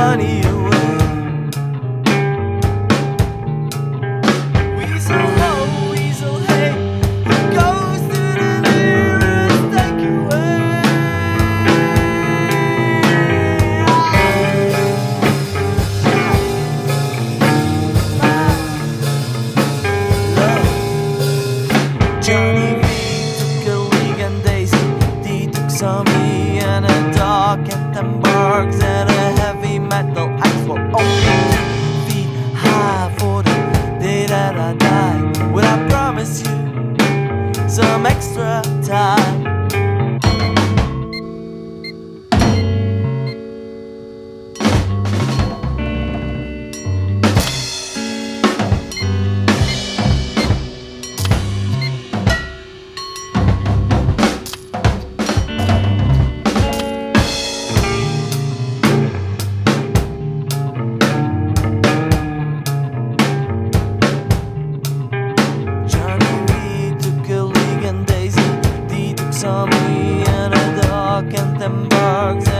Johnny away. Weasel ho, weasel hey, who goes to the nearest takeaway? Johnny V took a league and Daisy D took Sammy and a dog and 10 barks and a heavy metal axe for only 2 feet high for the day that I die. Will I promise you some extra time? Sammy and a dog and 10 bugs.